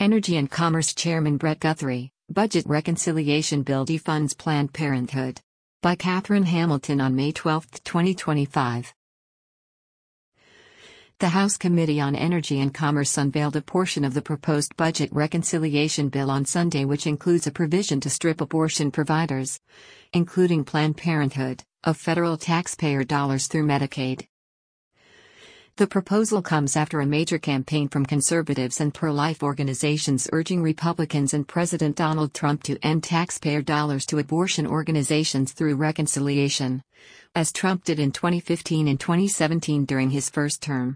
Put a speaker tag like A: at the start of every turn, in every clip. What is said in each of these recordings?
A: Energy and Commerce Chairman Brett Guthrie, Budget Reconciliation Bill defunds Planned Parenthood. By Catherine Hamilton on May 12, 2025. The House Committee on Energy and Commerce unveiled a portion of the proposed budget reconciliation bill on Sunday, which includes a provision to strip abortion providers, including Planned Parenthood, of federal taxpayer dollars through Medicaid. The proposal comes after a major campaign from conservatives and pro-life organizations urging Republicans and President Donald Trump to end taxpayer dollars to abortion organizations through reconciliation, as Trump did in 2015 and 2017 during his first term.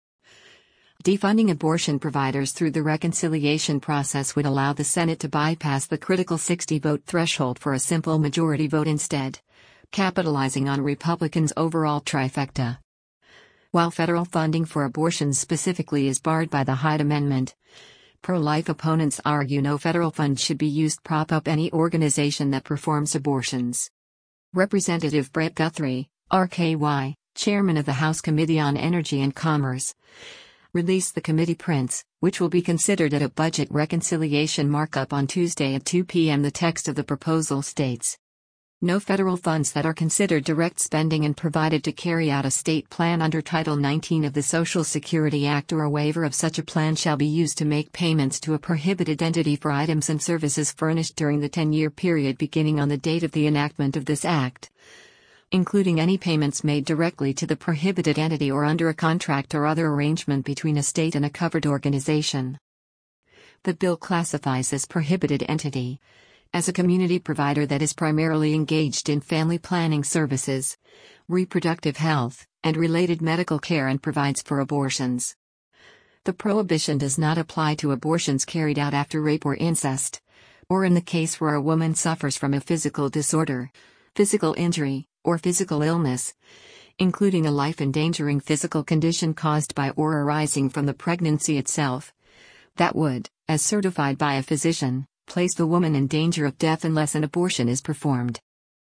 A: Defunding abortion providers through the reconciliation process would allow the Senate to bypass the critical 60-vote threshold for a simple majority vote instead, capitalizing on Republicans' overall trifecta. While federal funding for abortions specifically is barred by the Hyde Amendment, pro-life opponents argue no federal funds should be used to prop up any organization that performs abortions. Representative Brett Guthrie, RKY, chairman of the House Committee on Energy and Commerce, released the committee prints, which will be considered at a budget reconciliation markup on Tuesday at 2 p.m. The text of the proposal states, "No federal funds that are considered direct spending and provided to carry out a state plan under Title 19 of the Social Security Act or a waiver of such a plan shall be used to make payments to a prohibited entity for items and services furnished during the 10-year period beginning on the date of the enactment of this Act, including any payments made directly to the prohibited entity or under a contract or other arrangement between a state and a covered organization." The bill classifies as prohibited entity as a community provider that is primarily engaged in family planning services, reproductive health, and related medical care and provides for abortions. The prohibition does not apply to abortions carried out after rape or incest, or in the case where a woman suffers from a physical disorder, physical injury, or physical illness, including a life-endangering physical condition caused by or arising from the pregnancy itself, that would, as certified by a physician, place the woman in danger of death unless an abortion is performed.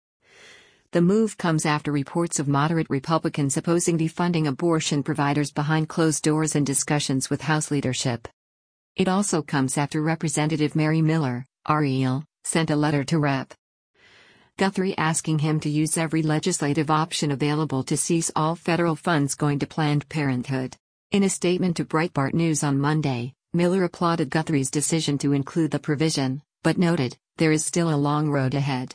A: The move comes after reports of moderate Republicans opposing defunding abortion providers behind closed doors in discussions with House leadership. It also comes after Representative Mary Miller, REL, sent a letter to Rep. Guthrie asking him to use every legislative option available to cease all federal funds going to Planned Parenthood. In a statement to Breitbart News on Monday, Miller applauded Guthrie's decision to include the provision, but noted, there is still a long road ahead.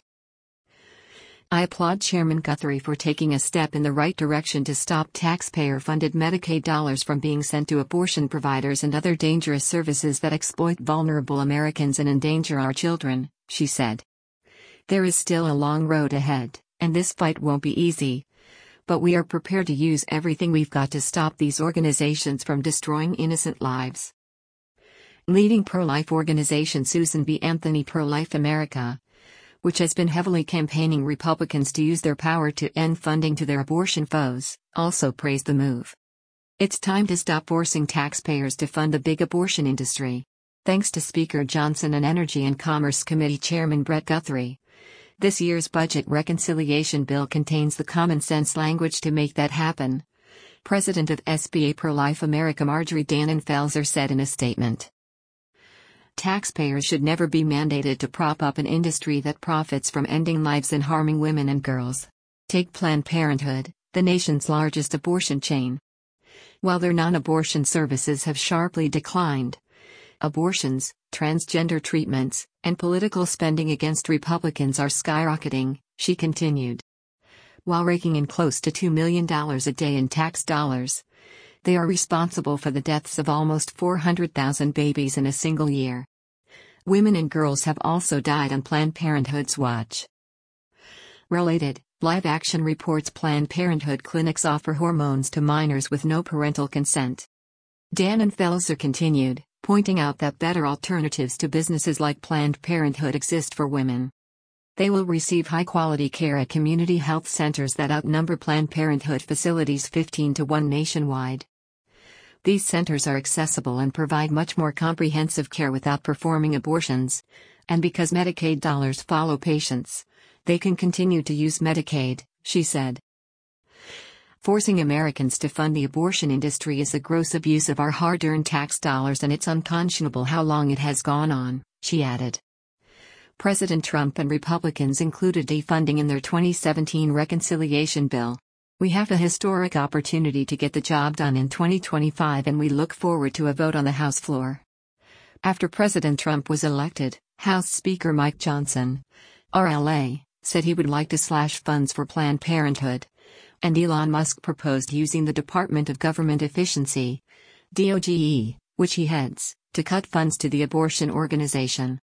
A: "I applaud Chairman Guthrie for taking a step in the right direction to stop taxpayer-funded Medicaid dollars from being sent to abortion providers and other dangerous services that exploit vulnerable Americans and endanger our children," she said. "There is still a long road ahead, and this fight won't be easy. But we are prepared to use everything we've got to stop these organizations from destroying innocent lives." Leading pro-life organization Susan B. Anthony Pro-Life America, which has been heavily campaigning Republicans to use their power to end funding to their abortion foes, also praised the move. "It's time to stop forcing taxpayers to fund the big abortion industry." Thanks to Speaker Johnson and Energy and Commerce Committee Chairman Brett Guthrie, this year's budget reconciliation bill contains the common-sense language to make that happen, President of SBA Pro-Life America Marjorie Dannenfelser said in a statement. "Taxpayers should never be mandated to prop up an industry that profits from ending lives and harming women and girls. Take Planned Parenthood, the nation's largest abortion chain. While their non-abortion services have sharply declined, abortions, transgender treatments, and political spending against Republicans are skyrocketing," she continued. While raking in close to $2 million a day in tax dollars, they are responsible for the deaths of almost 400,000 babies in a single year. Women and girls have also died on Planned Parenthood's watch. Related, Live Action reports Planned Parenthood clinics offer hormones to minors with no parental consent. Dannenfelser continued, pointing out that better alternatives to businesses like Planned Parenthood exist for women. They will receive high-quality care at community health centers that outnumber Planned Parenthood facilities 15 to 1 nationwide. These centers are accessible and provide much more comprehensive care without performing abortions, and because Medicaid dollars follow patients, they can continue to use Medicaid, she said. Forcing Americans to fund the abortion industry is a gross abuse of our hard-earned tax dollars, and it's unconscionable how long it has gone on, she added. President Trump and Republicans included defunding in their 2017 reconciliation bill. We have a historic opportunity to get the job done in 2025, and we look forward to a vote on the House floor. After President Trump was elected, House Speaker Mike Johnson, RLA, said he would like to slash funds for Planned Parenthood. And Elon Musk proposed using the Department of Government Efficiency, DOGE, which he heads, to cut funds to the abortion organization.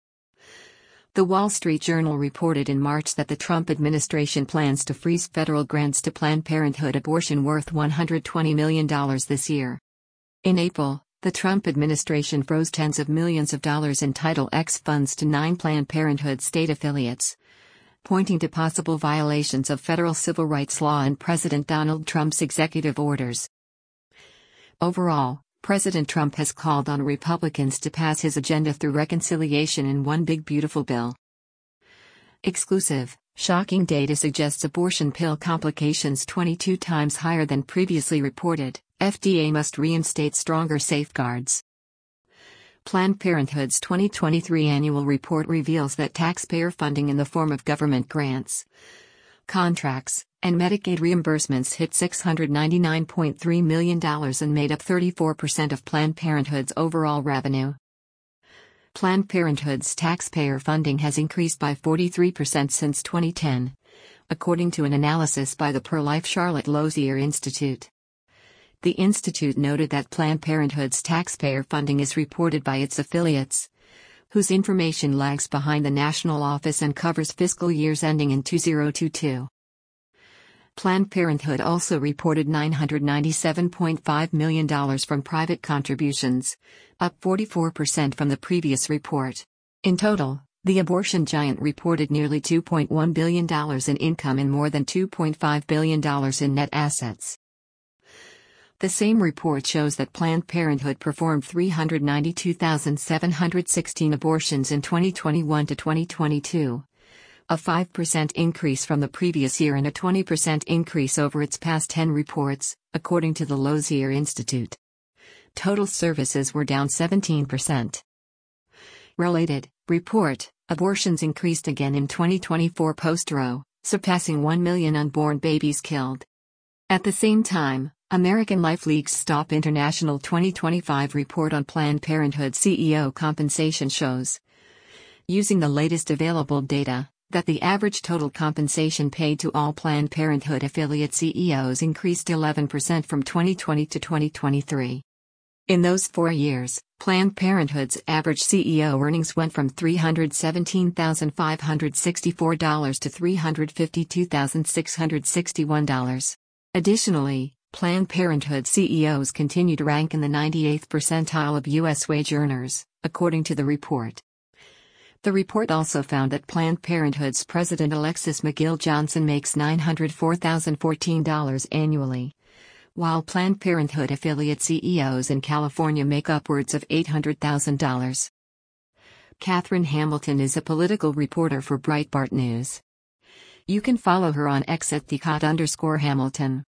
A: The Wall Street Journal reported in March that the Trump administration plans to freeze federal grants to Planned Parenthood abortion worth $120 million this year. In April, the Trump administration froze tens of millions of dollars in Title X funds to 9 Planned Parenthood state affiliates, pointing to possible violations of federal civil rights law and President Donald Trump's executive orders. Overall, President Trump has called on Republicans to pass his agenda through reconciliation in one big beautiful bill. Exclusive, shocking data suggests abortion pill complications 22 times higher than previously reported. FDA must reinstate stronger safeguards. Planned Parenthood's 2023 annual report reveals that taxpayer funding in the form of government grants, contracts, and Medicaid reimbursements hit $699.3 million and made up 34% of Planned Parenthood's overall revenue. Planned Parenthood's taxpayer funding has increased by 43% since 2010, according to an analysis by the Pro-Life Charlotte Lozier Institute. The institute noted that Planned Parenthood's taxpayer funding is reported by its affiliates, whose information lags behind the national office and covers fiscal years ending in 2022. Planned Parenthood also reported $997.5 million from private contributions, up 44% from the previous report. In total, the abortion giant reported nearly $2.1 billion in income and more than $2.5 billion in net assets. The same report shows that Planned Parenthood performed 392,716 abortions in 2021 to 2022, a 5% increase from the previous year and a 20% increase over its past 10 reports, according to the Lozier Institute. Total services were down 17%. Related report: abortions increased again in 2024 post-Roe, surpassing 1 million unborn babies killed. At the same time, American Life League's Stop International 2025 report on Planned Parenthood CEO compensation shows, using the latest available data, that the average total compensation paid to all Planned Parenthood affiliate CEOs increased 11% from 2020 to 2023. In those 4 years, Planned Parenthood's average CEO earnings went from $317,564 to $352,661. Additionally, Planned Parenthood CEOs continue to rank in the 98th percentile of U.S. wage earners, according to the report. The report also found that Planned Parenthood's president Alexis McGill Johnson makes $904,014 annually, while Planned Parenthood affiliate CEOs in California make upwards of $800,000. Catherine Hamilton is a political reporter for Breitbart News. You can follow her on X at @Hamilton.